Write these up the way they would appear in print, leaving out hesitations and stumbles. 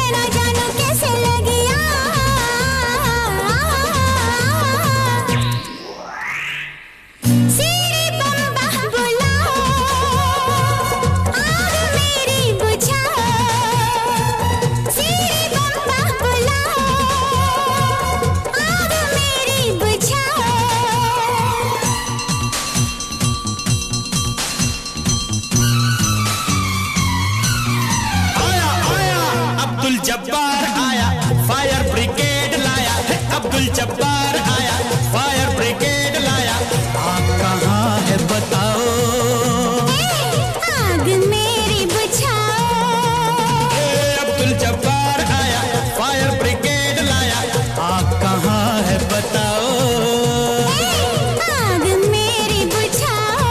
ना जानू कैसे लगी सीढ़ी बम्बा बुलाओ, आग मेरी बुझाओ, सीढ़ी बम्बा बुलाओ, आग मेरी बुझाओ। आया आया अब्दुल जब्बार आया, फायर ब्रिगेड लाया है। अब्दुल जब्बार आया, फायर ब्रिगेड लाया। आप कहाँ है बताओ, आग मेरी बुझाओ। अब्दुल जब्बार आया, फायर ब्रिगेड लाया। आप कहाँ है बताओ, आग मेरी बुझाओ।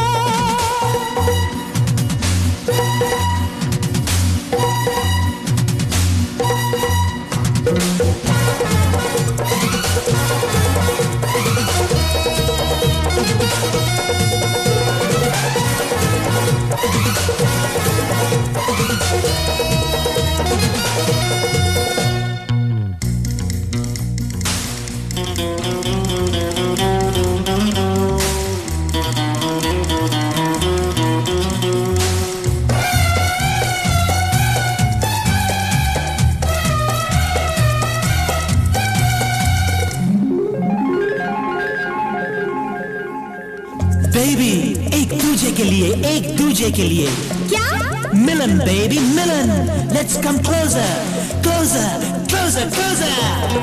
बेबी एक दूजे के लिए, एक दूजे के लिए क्या? मिलन बेबी मिलन। Let's come closer closer closer closer.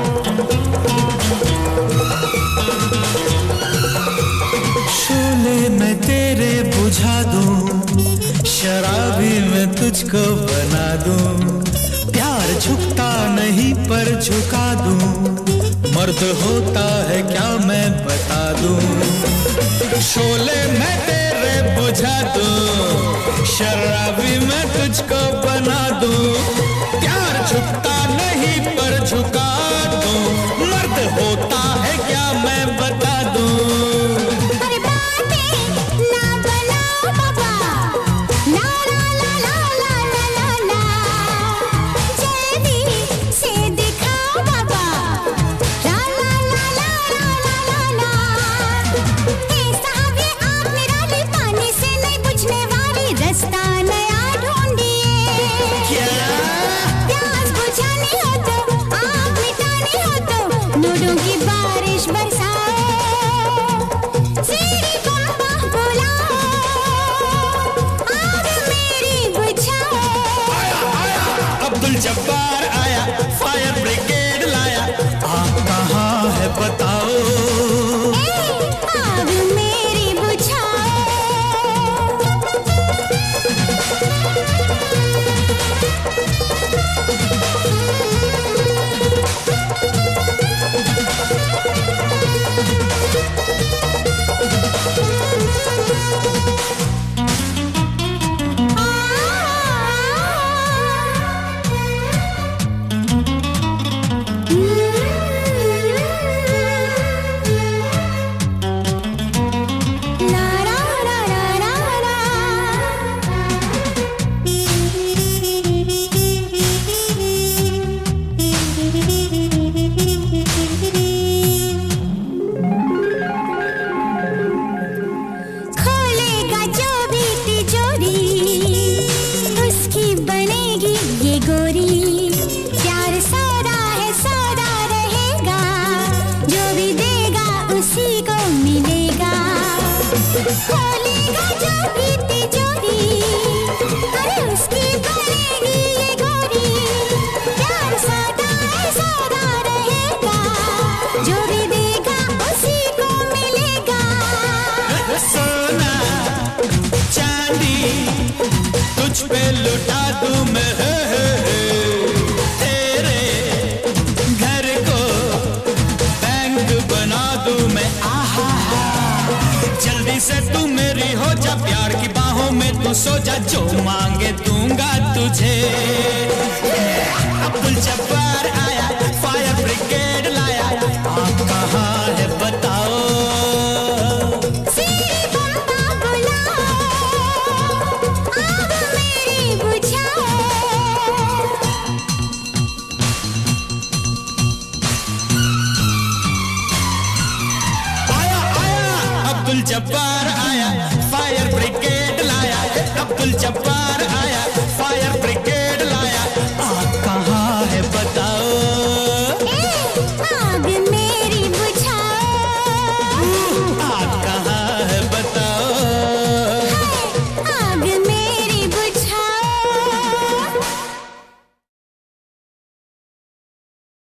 शोले मैं तेरे बुझा दूं, शराबी मैं तुझको बना दूं। प्यार झुकता नहीं पर झुका दूं, मर्द होता है क्या मैं बता दूं। शोले मैं तेरे बुझा दूं, शराबी मैं तुझको बना दूं। प्यार झुकता नहीं पर झुका दूं, मर्द होता है क्या मैं बता दूं। अरे बातें ना बनाओ बाबा, ला ला ला ला ला ला ला ला। जल्दी से दिखाओ बाबा, ला ला ला ला ला ला ला ला। हे साहब ये आग निराली, पानी से नहीं बुझने वाली, रास्ता नया ढूंढिए। प्यास बुझानी हो तो, आग मिटानी हो तो, नूरों की बारिश बरसाओ। सीढ़ी बम्बा बुलाओ, आग मेरी बुझाओ। अब्दुल जब्बार आया, फायर ब्रिगेड लाया। आप कहाँ है बताओ, आग मेरी बुझाओ। ला ला ला ला ला ला। खोलेगा जो भी तिजोरी, उसकी बनेगी ये गोरी। प्यार सौदा है सौदा रहेगा, जो भी देगा उसी को मिलेगा। खोलेगा जो भी तिजोरी, अरे उसकी बनेगी ये गोरी। प्यार सौदा है सौदा रहेगा, जो भी देगा उसी को मिलेगा। सोना चांदी तुझ पे लुटा दूं मैं, तेरे घर को बैंक बना दूं मैं। आहा जल्दी से तू मेरी हो जा, प्यार की बाहों में तू सो जा। जो मांगे दूंगा तुझे। अब्दुल जब्बार आया, फायर ब्रिगेड लाया। आप कहाँ है बताओ, सीढ़ी बम्बा बुलाओ, आग मेरी बुझाओ। अब्दुल जब्बार आया, फायर ब्रिगेड लाया, अब्दुल जब्बार